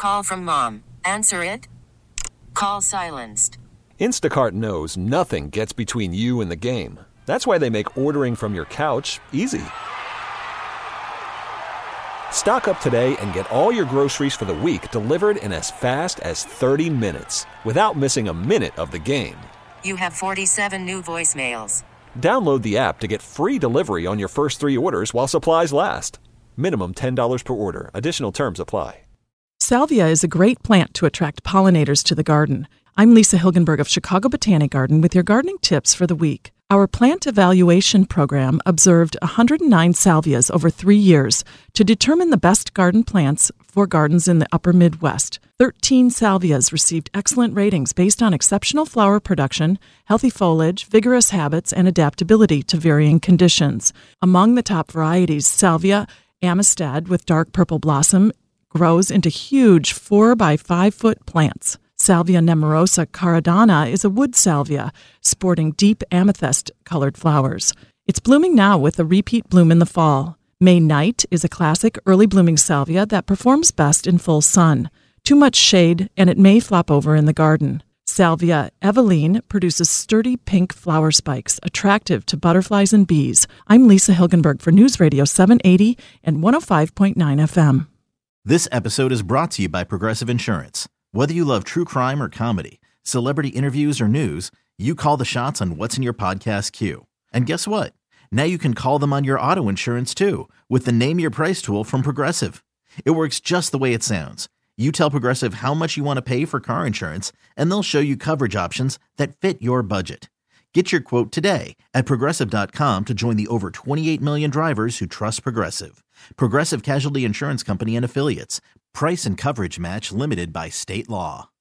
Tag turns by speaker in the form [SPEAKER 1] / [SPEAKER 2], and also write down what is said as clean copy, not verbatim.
[SPEAKER 1] call from mom. Answer it. Call silenced.
[SPEAKER 2] Instacart knows nothing gets between you and the game. That's why they make ordering from your couch easy. Stock up today and get all your groceries for the week delivered in as fast as 30 minutes without missing a minute of the game.
[SPEAKER 1] You have 47 new voicemails.
[SPEAKER 2] Download the app to get free delivery on your first 3 orders while supplies last. Minimum $10 per order. Additional terms apply.
[SPEAKER 3] Salvia is a great plant to attract pollinators to the garden. I'm Lisa Hilgenberg of Chicago Botanic Garden with your gardening tips for the week. Our plant evaluation program observed 109 salvias over 3 years to determine the best garden plants for gardens in the upper Midwest. 13 salvias received excellent ratings based on exceptional flower production, healthy foliage, vigorous habits, and adaptability to varying conditions. Among the top varieties, Salvia Amistad with dark purple blossom grows into huge 4 by 5 foot plants. Salvia nemorosa caradana is a wood salvia, sporting deep amethyst-colored flowers. It's blooming now with a repeat bloom in the fall. May Night is a classic early-blooming salvia that performs best in full sun. Too much shade, and it may flop over in the garden. Salvia Eveline produces sturdy pink flower spikes, attractive to butterflies and bees. I'm Lisa Hilgenberg for News Radio 780 and 105.9 FM.
[SPEAKER 4] This episode is brought to you by Progressive Insurance. Whether you love true crime or comedy, celebrity interviews or news, you call the shots on what's in your podcast queue. And guess what? Now you can call them on your auto insurance too with the Name Your Price tool from Progressive. It works just the way it sounds. You tell Progressive how much you want to pay for car insurance, and they'll show you coverage options that fit your budget. Get your quote today at Progressive.com to join the over 28 million drivers who trust Progressive. Progressive Casualty Insurance Company and Affiliates. Price and coverage match limited by state law.